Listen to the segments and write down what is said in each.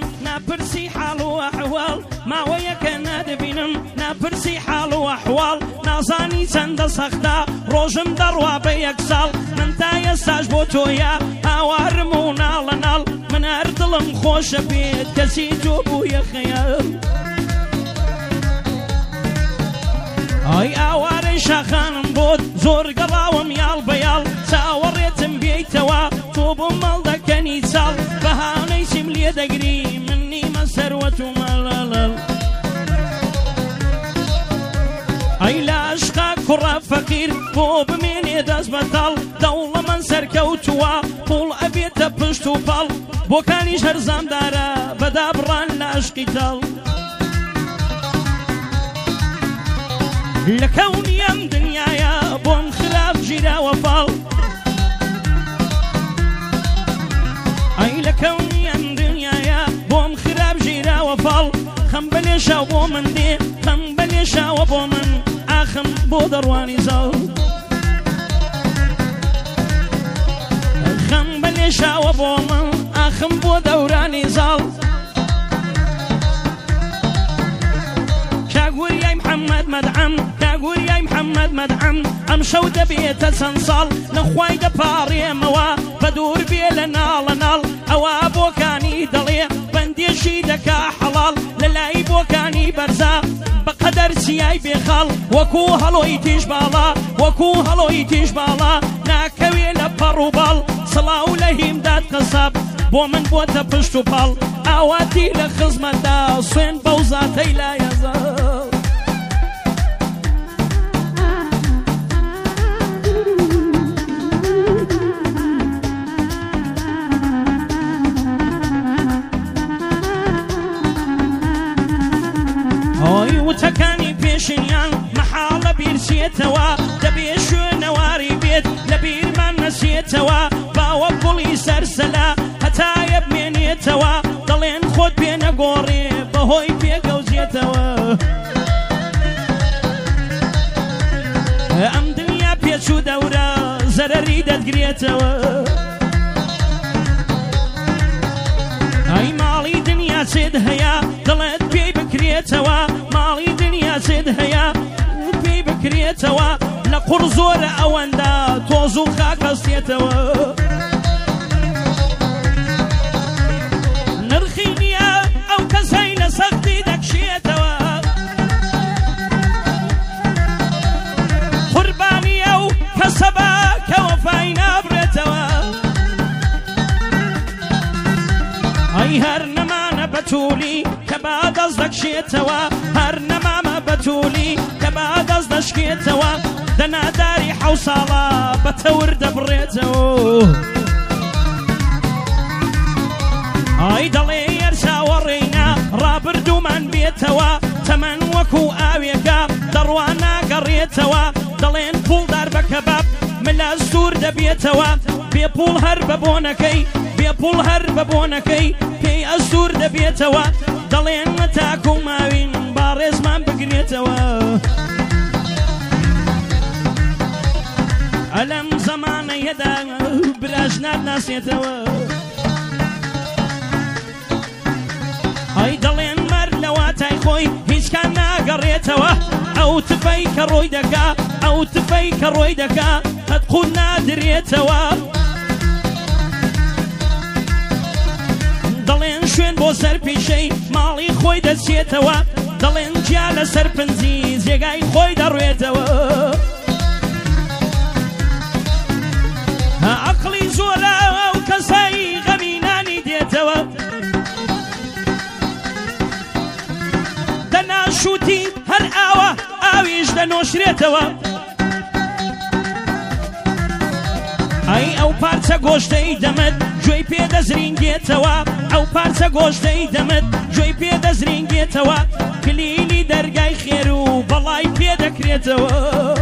نابرسي حال وأحوال ما وياك ندبينم نابرسي حال وأحوال نازاني سند سختا روجم دروا بيكسال من تايا ساج بوتويا هاوارمونا لنال من أردلم خوش بيت كسي جوبو يا خيال أي أواري شاخان بود زور قراوم يال بيال ساوريتم بيتوا توبو مالدا كني سال بهاني سملي دقري مني ما سروة ملال أي لا أشقى كرة فقير بوب مني داز بطال دولة من سركوتوا طول أبيت بشتو بال بوكاني شرزام دارا بدا بران لا أشقي تال لكوني ام دنيايا بوم خلاف جيرا وفال اي لكوني ام دنيايا بوم خلاف جيرا وفال خمبليشا وبومن دي خمبليشا وبومن اخم بودرواني زال خمبليشا وبومن اخم بودوراني زال كاقول يا محمد مدعم كاقول يا محمد مدعم امشو دبيت سنصال نخواي دباري موا بدور بيلنا لنال او بوكاني دلي بندي شيدك حلال للاي بوكاني برزا بقدر سياي بخال وكو هلو يتيش بالا وكو هلو يتيش بالا ناكوي لبروبال صلاو لهم داد قصاب بومن بوتا بشتو بال اواتي لخزمة دا صين بوزاتي لا يزال هاي وتكاني بيشنيان محالة بيرسيتوا دبيشو نواري بيت لبير من نسيتوا باوكولي سرسلا هتايب من يتوا ضلين خود بينا قوري بهوي بيقو زيتوا ام دنيا بيشو دورا زرري دقريتوا اي مالي دنيا سيد هيا ضلت بي بكريتوا مالي دنيا سيد هيا بي بكريتوا لقرزور اواندا توزو خاك سيتوا نرخينيا او كسين سختي دكشيتوا قرباني او كسبا كوفاينا بريتوا اي هرنما نبتولي كبعد ازدك شيتوا هرنما ما بتولي كبعد ازدك شيتوا دنا داري حوصالا بتور دبريتو اي دلي يرسا ورينا رابردو من بيتوا تمن وكو اويكا دروانا قريتوا دلين بول دار بكباب ملا الزور دبيتوا بيبول هرب بونكي بيبول هرب بونكي كي الزور دبيتوا دلين نتاكو ماوين بارز من بقريتوا ألم زمان يدا براجنا ناسيتوا هاي دلين مر لواتاي خوي هيش كان قريتوا او تفيك رويدكا او تفيك رويدكا هتقول نادريتوا دلين شوين بو سر بيشي مالي خوي دسيتوا دلين جال سر بنزيز يقاي خوي درويتوا عقلي زورا وكساي غميناني ديتوا دنا شوتي هر آوة آويش دنو شريتوا اي او پارچە گۆشتەی دەمت گوێی پێدەزرینگێتەوە ئەو پارچە گۆشتەی دەمت گوێی پێدەزرینگێتەوە کلیلی دەرگای خێر و بەڵای پێدەکرێتەوە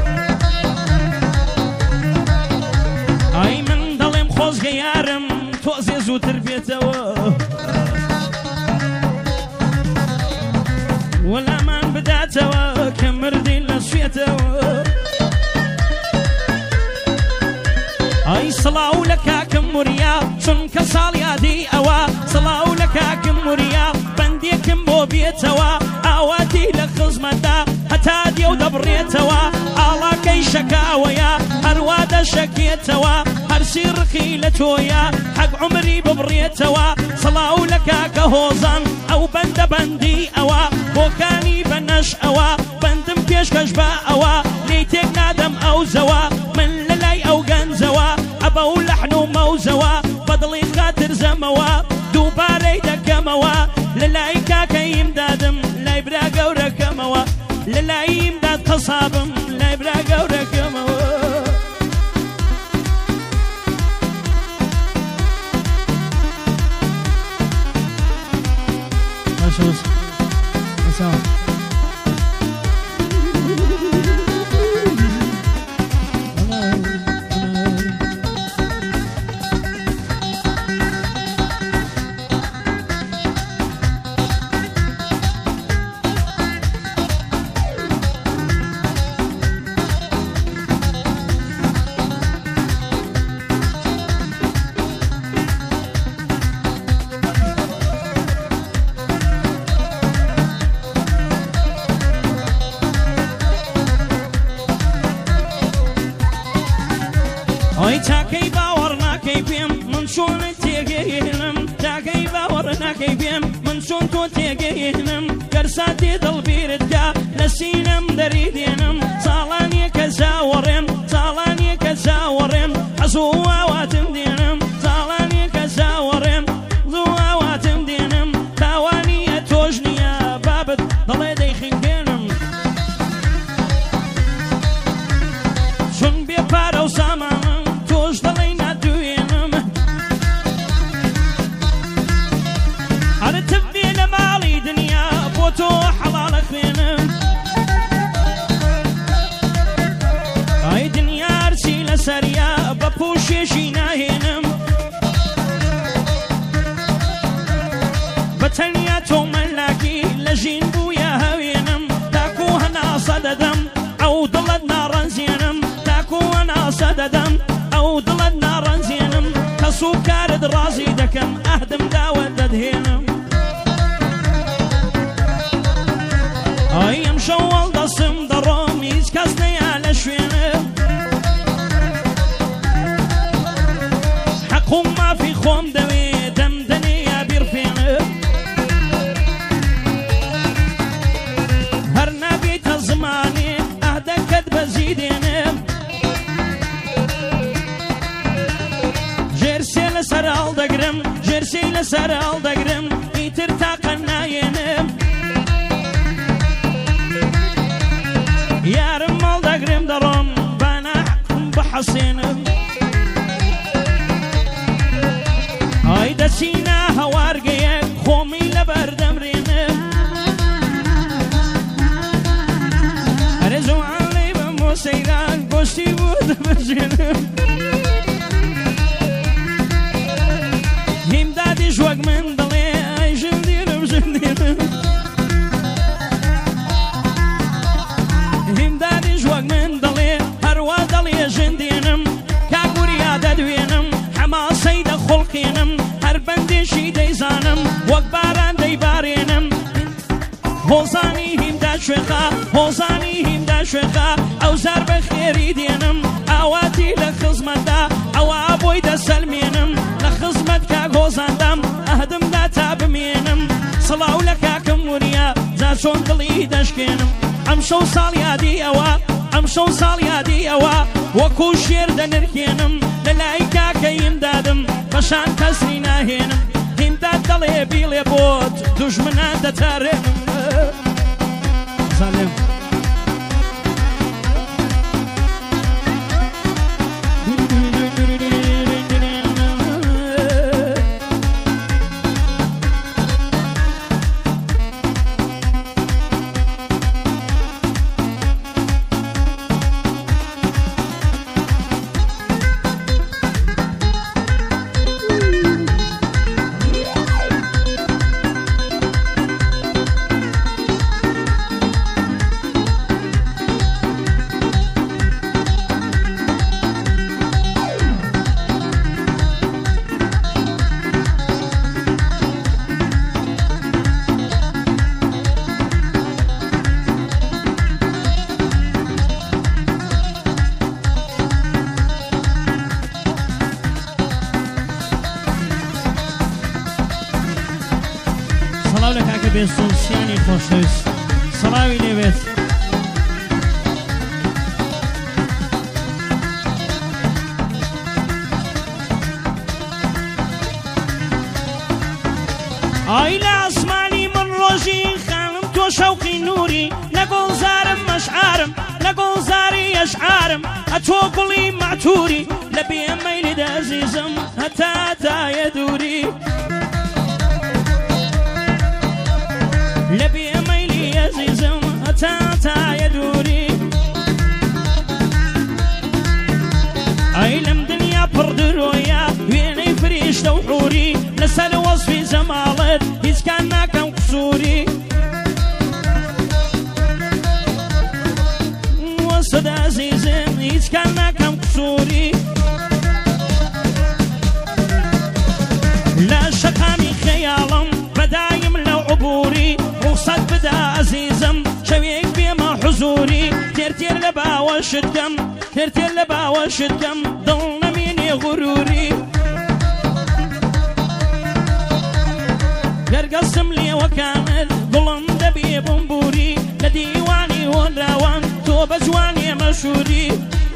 ئای من دەڵێم خۆزگە یارم تۆزێ زووتر بێتەوە وەلامان بداتەوە کە مردی لە سوێتەوە ئەی سڵاو لە کاکم وریا چونکە ساڵیادی ئەوە سڵاو لە کاکم وریا شكيتوا هرسي رخي لتويا حق عمري ببريتوا صلاو لك كهوزان أو بند بندي أوا بوكاني بنش أوا بندم كيش كشبا أوا ليتك نادم أو زوا من للاي أو جنزوا أبو لحنو موزوا بدلي خاطر زموا دوباري دكموا للاي كاكي يمدادم لا يبرا قورك موا للاي يمداد قصابم لا يبرا قورك موا ای تاکی باور نکی بیم من شون تیگینم تاکی باور نکی بیم من شون تو تیگینم کرساتی دل بیرد کا لسینم دریدینم سالانی کزاورم سالانی کزاورم حزوا واتم دینم سالانی کزاورم زوا واتم دینم توانی توجنیا بابت دل دیخین دینم شون بی پارو سامان تو حلال خينم اي دنيا ارسي لسريا ببوشي شيناهينم بتنيا تو ملاكي لجين بويا هوينم تاكو هنا صددم او ضلت نارا زينم تاكو هنا صددم او ضلت نارا زينم كسو كارد رازي دكم اهدم داود دهينم ايام شوال دستم درام هیچ کس نیاله شوینم حقم ما في خوم دوی دم دنیا بیرفینم هر نبیت زمانی اهدکت بزیدینم جرسی لسر aldagrim جرسی لسر aldagrim ایتر تاقناینم يارم aldagrim درم بنا حكم بحسينم هاي دسينا هوارقيك خومي لبردم رينم رزو علي بموسيقان قوستي بود بجنم هم دادي جوق من دلي اي جندينم جندينم من دلي هروا دلي جندينم كاقوريا ددوينم حما سيد خلقينم هر بندي شي ديزانم وقباران ديبارينم هوزاني هم دا شوخا هوزاني هم دا شوخا او زار بخيري دينم اواتي لخزمت دا او ابوي دا سلمينم لخزمت كاق هوزاندم اهدم دا تابمينم صلاو لكاكم وريا زاشون دلي دشكينم امشو صاليادي اوا امشو صاليادي اوا وكو شير دنركينم للايكا كيم دادم بشان كسري ناهينم هم داد دلي بيلي بوت دجمنا دتارنم سلام سەڵاو لە کاکە بێسوڵسیانی خۆشەویست سەڵاوی لێبێت ئای لە ئاسمانی من ڕۆژی خانم تۆ شەوقی نووری لە گۆڵزارم مەشعارم لە گۆڵزاری ئەشعارم ئەتۆ گوڵی مەعتووری لە بێمەیلت ئەزیزم هەتا تایە دووری لە بێمەیلی ئەزیزم هەتا تایە دووری ئەی لەم دنیا پڕ درۆیە وێنەی فریشتە و حووری لەسەر وەزفی جەماڵت هیچ کان ناکەم قسووری وەسەد ئەزیزم هیچ کان ناکەم قسووری لە شەقامی خەیاڵم بەدایم لەو عبووری ڕوخسەت بدە ئەزیزم شەوێک بێمە حوزووری تێر لە باوەشت کەم تێر لە باوەشت کەم دڵ نەمێنێ غوروری گەرگەسم لێوەکانت گوڵم دەبێ بمبوری لە دیوانی هۆنراوان تۆ بە جوانێ مەشووری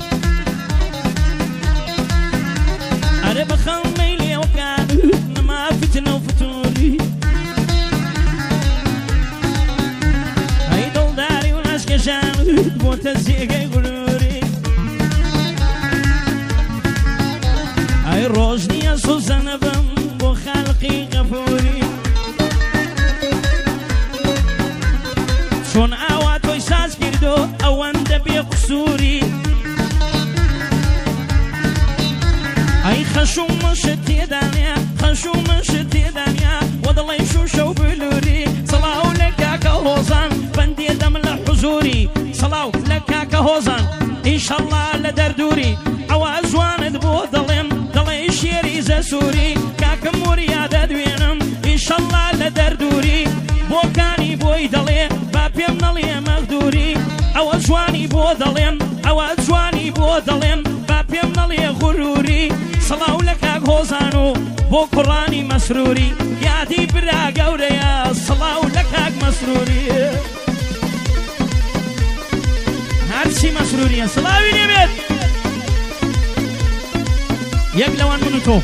ئەرە بەخەڵمەی لێوەکان نەما فتنە و فتووری ئەی دڵداری و ناشکێشانت بۆتە جێگەی غوروری ئەی ڕۆژ نییە سوزەنە بم بۆ خەڵقی غەفووری چۆن ئاوا تۆی ساز کردۆ ئەوەندە بێ قسووری ئەی خەشومەشت تێدانیا خەشومەشت تێدانیا وە دڵی شوشە و بلووری سەڵاو لە کاکە هۆزان بەندێ دەم لە حوزووری سەڵاو لە کاکە هۆزان ئیشەڵڵا لە دەردووری ئەوە جوانت بۆ دڵێم دڵی شێری زەسووری کاکەم وریا دەدوێنم ئیشەڵڵا لە دەردووری بۆکانی بۆی دەڵێ با پێم نەڵێ مەغدووری ئەوە جوانی بۆ دەڵێم ئەوە جوانی بۆ دەڵێم با پێم نەڵێ غوروری سەڵاو لە کاک هۆزان و بۆ کوڕانی مەسرووری یادی برا گەورەیە سەڵاو لە کاک مەسرووری هەرچی مەسرووریە سەڵاوی لێبێت یەک لەوان من و تۆ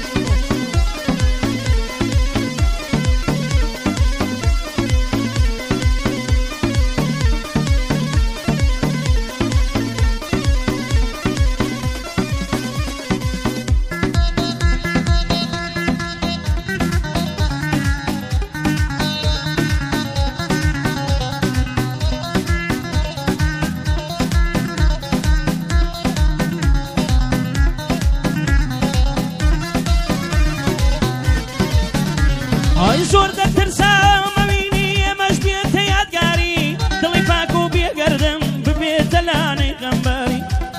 زۆر دەترسام ئەوینی ئێمەش بێتە یادگاری دڵی پاک و بێگەردم ببێتە لانەی غەمباری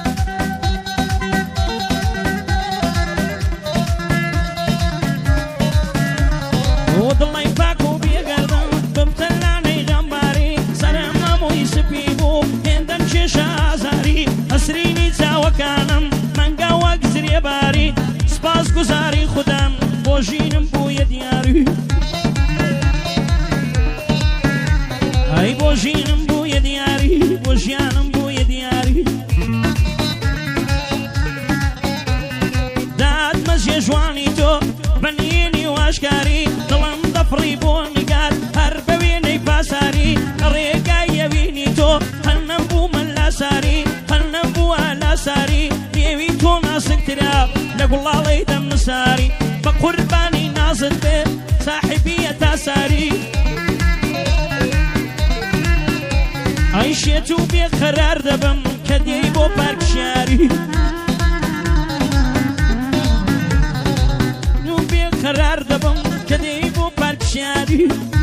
و دڵی پاک و بێگەردم ببتە لانەی غەمباری سەرم هەمووی سپی بوو هێندەم کێشە ئازاری ئەسرینی چاوەکانم مەنگە وەک زرێباری سپاس گوزاری خودم بۆ ژینم بوویە دیاری ئەی بۆ ژینم بوویە دیاری بۆ ژیانم بوویە دیاری دادمەژێ ژوانی تۆ بەنیێنی و ئاشکاری دڵم دەفڕی بۆ نیگات هەر بە وێنەی پاساری ڕێگای یەوینی تۆ هەر نەبوومە لاساری هەر نەبووە لاساری پێوی تۆ ناسکترا لە گوڵاڵەی دەم نساری بە قوربانی نازت بێ ساحبیە تاساری ئەی شێت و بێ قەرار دەبم کە دێی بۆ پارکشیاری و بێ قەرار دەبم کە دێی بۆ پارکشیاری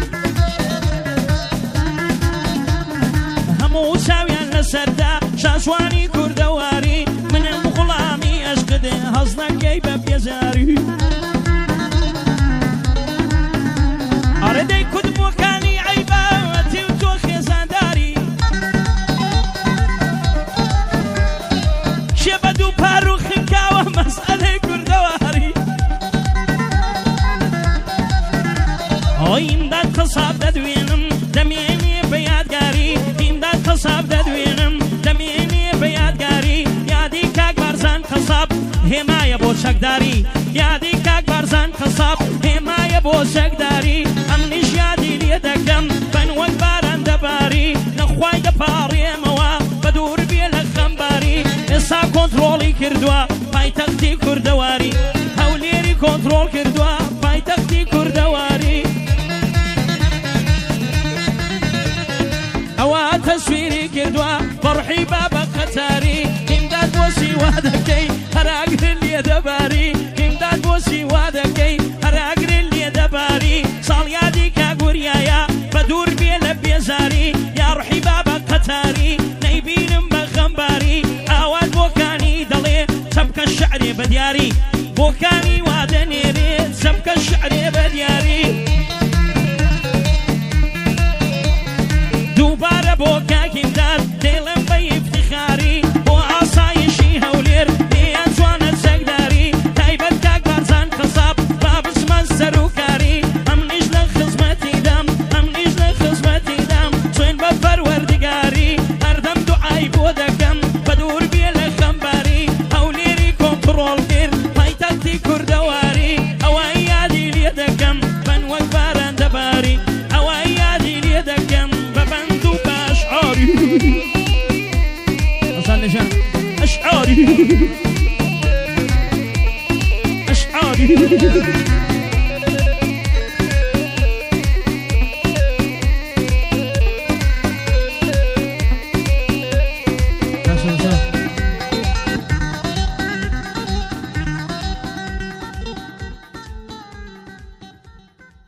هەموو چاویان لەسەردا شاشوانی کوردەواری منم غوڵامی ئەشکدێ هەز نەکەی بە بێزاری ئەرە دەی کودبووەکانی عەیبەتی و تۆ خێزانداری شێبەد و پار و خنکاوە مەسئەلەی کوردەواری ئۆ ئیمداد قسە دەدوێنم دەمێنێ بە یادگاری ئیمداد قەساب دەدوێنم دەمێنێ بە یادگاری یادی کاک بارزان قەساب هێمایە بۆ چەکداری یادی کاک بارزان قەساب هێمایە بۆ چەکداری ئەمنیش یادی لێ دەکەم بەنوەک باران دەباری نەخوای دەپاڕێمەوە بە دوور بێ لە خەمباری ئێستا کۆنتڕۆڵی کردووە پایتەختی کوردەواری هەولێری کۆنتڕۆڵ کردووە پایتەختی کوردەواری ئەوە تەسویری کردووە بەڕحی بابە قەتاری ئیمداد بۆچی وا دەکەی هەراگرن لێ دەباری ئیمداد بۆچی وا دەکەی هەراگرن لێ دەباری ساڵیادی کاگوریایە بە دوور بێ لە بێزاری یا ڕحی بابە قەتاری نەیبینم بە خەمباری ئاوات بۆکانی دەڵێ چەبکە شعرێ بە دیاری بۆکانی وا دەنێرێ چەبکە شعرێ بە دیاری دووبارە بۆ کاکیمداد دێڵم بە ئیفتیخاری بۆ ئاسایشی هەولێر لێیان جوانە چەکداری تایبەت کاک بارزان قەساب با بچمە سەر و کاری ئەمنیش لە خزمەتی دەم ئەمنیش لە خزمەتی دەم چۆن بە پەروەردگاری هەردەم دوعای بۆ دەکەم بە دوور بێ لە خەمباری هەولێری کۆنتڕۆڵ کرد پایتەختی کوردەواری ئەوە یادی لێ دەکەم بەنوەک باران دەباری ئەوە یادی لێ دەکەم بە بەند و بە ئەشعاری أشعاري